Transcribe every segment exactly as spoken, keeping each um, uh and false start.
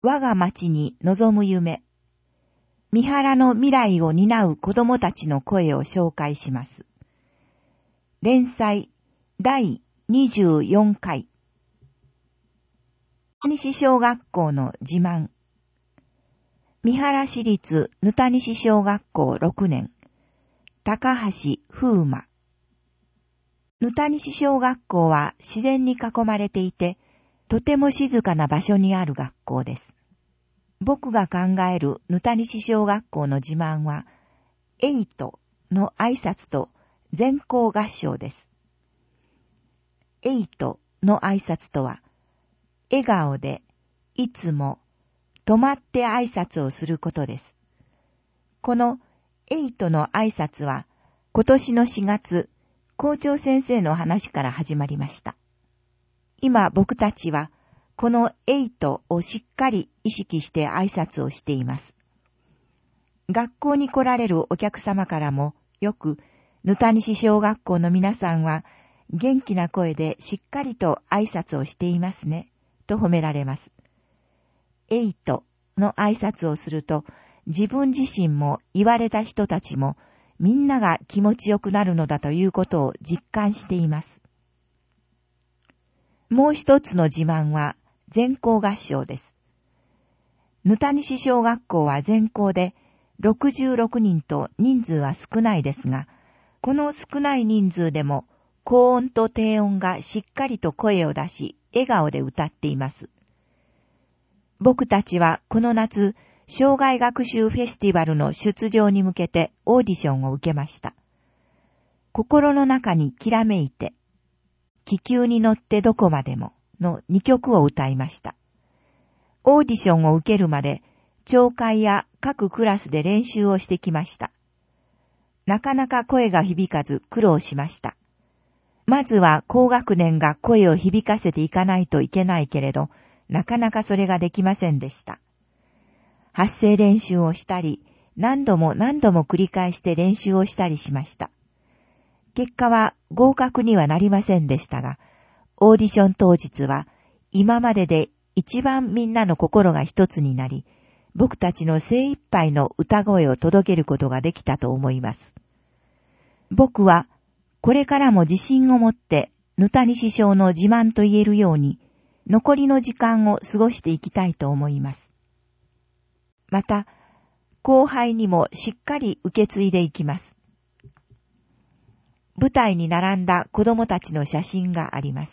我が町に望む夢。三原の未来を担う子供たちの声を紹介します。連載だいにじゅうよんかい。西小学校の自慢。三原市立ぬた西小学校ろくねん。高橋風馬。ぬた西小学校は自然に囲まれていて、とても静かな場所にある学校です。僕が考えるぬた西小学校の自慢は、エイトの挨拶と全校合唱です。エイトの挨拶とは、笑顔でいつも止まって挨拶をすることです。このエイトの挨拶は、今年のしがつ、校長先生の話から始まりました。今僕たちは、このエイトをしっかり意識して挨拶をしています。学校に来られるお客様からも、よく、ぬた西小学校の皆さんは、元気な声でしっかりと挨拶をしていますね、と褒められます。エイトの挨拶をすると、自分自身も言われた人たちも、みんなが気持ちよくなるのだということを実感しています。もう一つの自慢は、全校合唱です。ぬた西小学校は全校でろくじゅうろくにんと人数は少ないですが、この少ない人数でも高音と低音がしっかりと声を出し、笑顔で歌っています。僕たちはこの夏、生涯学習フェスティバルの出場に向けてオーディションを受けました。心の中にきらめいて、気球に乗ってどこまでものにきょくを歌いました。オーディションを受けるまで、朝会や各クラスで練習をしてきました。なかなか声が響かず苦労しました。まずは高学年が声を響かせていかないといけないけれど、なかなかそれができませんでした。発声練習をしたり、何度も何度も繰り返して練習をしたりしました。結果は合格にはなりませんでしたが、オーディション当日は今までで一番みんなの心が一つになり、僕たちの精一杯の歌声を届けることができたと思います。僕はこれからも自信を持ってぬた西小の自慢と言えるように、残りの時間を過ごしていきたいと思います。また、後輩にもしっかり受け継いでいきます。舞台に並んだ子供たちの写真があります。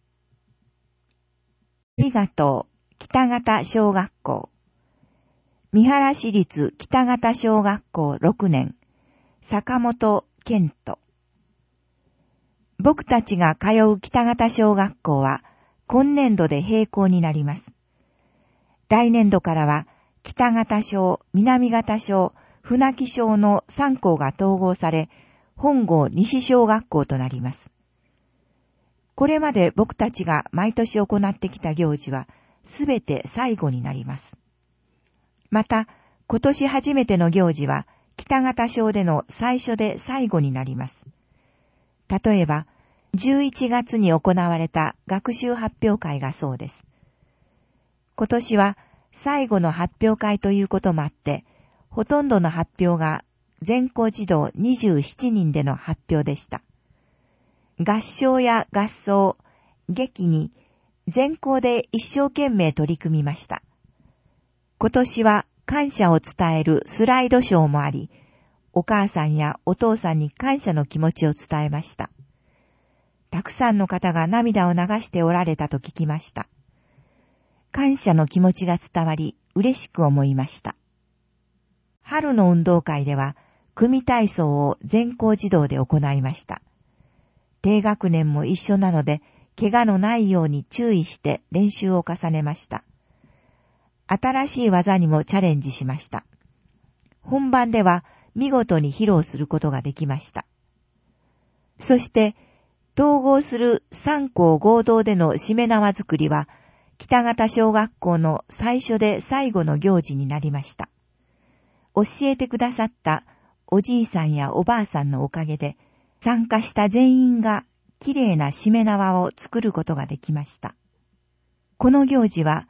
ありがとう、北方小学校。三原市立北方小学校ろくねん、坂本健人。僕たちが通う北方小学校は、今年度で閉校になります。来年度からは、北方小、南方小、船木小のさん校が統合され、本郷西小学校となります。これまで僕たちが毎年行ってきた行事は、すべて最後になります。また、今年初めての行事は、北方小での最初で最後になります。例えば、じゅういちがつに行われた学習発表会がそうです。今年は最後の発表会ということもあって、ほとんどの発表が全校児童にじゅうななにんでの発表でした。合唱や合奏、劇に全校で一生懸命取り組みました。今年は感謝を伝えるスライドショーもあり、お母さんやお父さんに感謝の気持ちを伝えました。たくさんの方が涙を流しておられたと聞きました。感謝の気持ちが伝わり、嬉しく思いました。春の運動会では、組体操を全校児童で行いました。低学年も一緒なので、怪我のないように注意して練習を重ねました。新しい技にもチャレンジしました。本番では見事に披露することができました。そして、統合するさん校合同でのしめ縄作りは、北方小学校の最初で最後の行事になりました。教えてくださったおじいさんやおばあさんのおかげで、参加した全員がきれいなしめ縄を作ることができました。この行事は、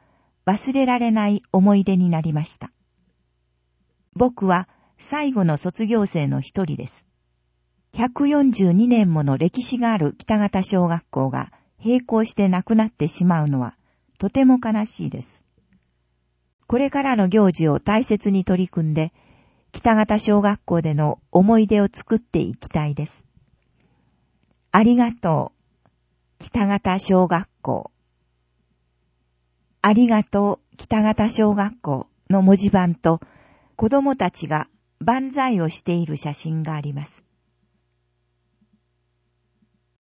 忘れられない思い出になりました。僕は最後の卒業生の一人です。ひゃくよんじゅうにねんもの歴史がある北方小学校が閉校してなくなってしまうのはとても悲しいです。これからの行事を大切に取り組んで、北方小学校での思い出を作っていきたいです。ありがとう、北方小学校。ありがとう、北方小学校の文字盤と子供たちが万歳をしている写真があります。